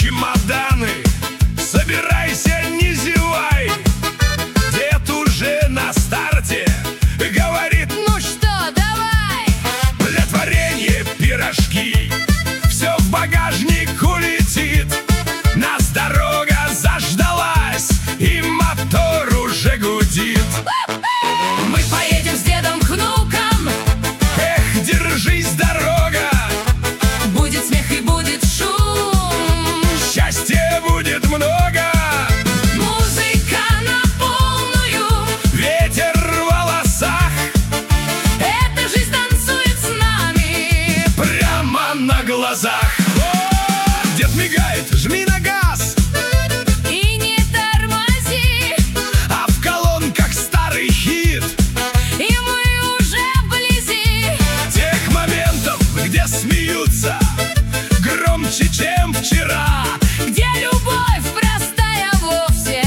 чемоданы, собирайся, не зевай. Дед уже на старте говорит: ну что, давай. Пляцваренье, пирожки, все в багажник улетит. Нас дорога заждалась, и мотор уже гудит. Мы поедем с дедом к внукам. Эх, держись, дорога, Будет смех и будет шум. счастья будет много. Музыка на полную, Ветер в волосах, эта жизнь танцует с нами. прямо на глазах. О, дед мигает, жми на газ, И не тормози, а в колонках старый хит и мы уже вблизи. тех моментов, где смеются громче, чем вчера. Где любовь простая вовсе.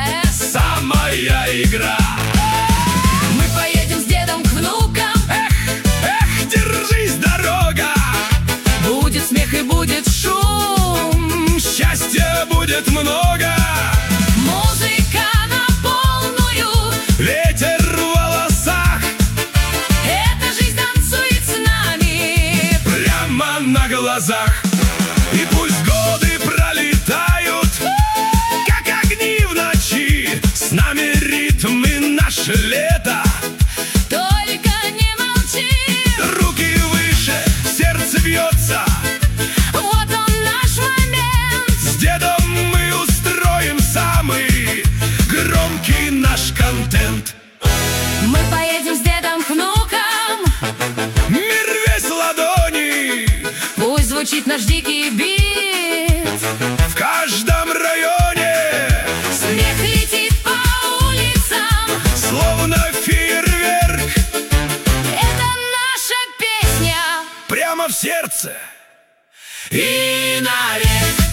Самая игра. Мы поедем с дедом к внукам. Эх, держись, дорога, Будет смех и будет шум. счастья будет много. Музыка на полную, Ветер в волосах, эта жизнь танцует с нами. прямо на глазах. И пусть годы пролетают, как огни в ночи, с нами ритм и наше лето. Только не молчи, Руки выше, сердце бьется, вот он наш момент. с дедом мы устроим самый громкий наш контент. Мы поедем с дедом к внукам. Мир весь ладони, Пусть звучит наш дикий бит. в каждом районе, Смех летит по улицам. словно фейерверк, Это наша песня. прямо в сердце и навек.